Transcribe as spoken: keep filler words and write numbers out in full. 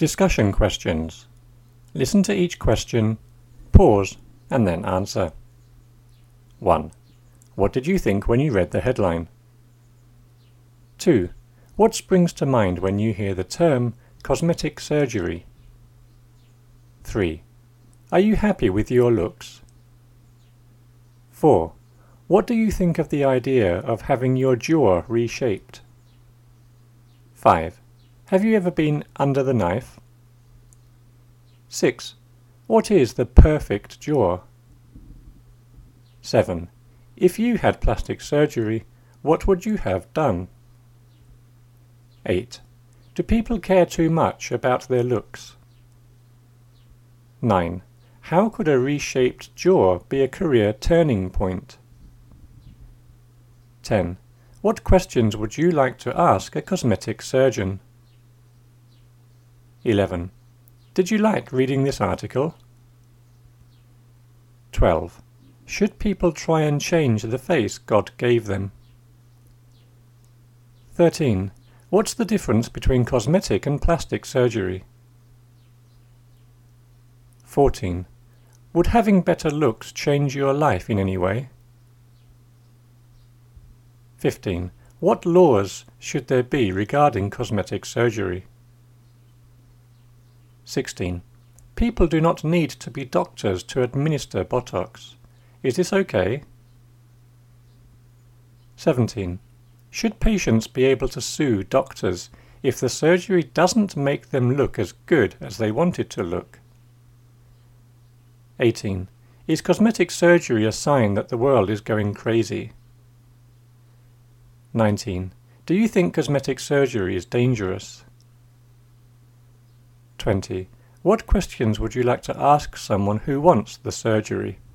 Discussion questions. Listen to each question, pause, and then answer. one. What did you think when you read the headline? two. What springs to mind when you hear the term cosmetic surgery? three. Are you happy with your looks? four. What do you think of the idea of having your jaw reshaped? five. Have you ever been under the knife? six. What is the perfect jaw? seven. If you had plastic surgery, what would you have done? eight. Do people care too much about their looks? nine. How could a reshaped jaw be a career turning point? ten. What questions would you like to ask a cosmetic surgeon? eleven. Did you like reading this article? twelve. Should people try and change the face God gave them? thirteen. What's the difference between cosmetic and plastic surgery? fourteen. Would having better looks change your life in any way? fifteen. What laws should there be regarding cosmetic surgery? sixteen. People do not need to be doctors to administer Botox. Is this okay? seventeen. Should patients be able to sue doctors if the surgery doesn't make them look as good as they want it to look? eighteen. Is cosmetic surgery a sign that the world is going crazy? nineteen. Do you think cosmetic surgery is dangerous? twenty. What questions would you like to ask someone who wants the surgery?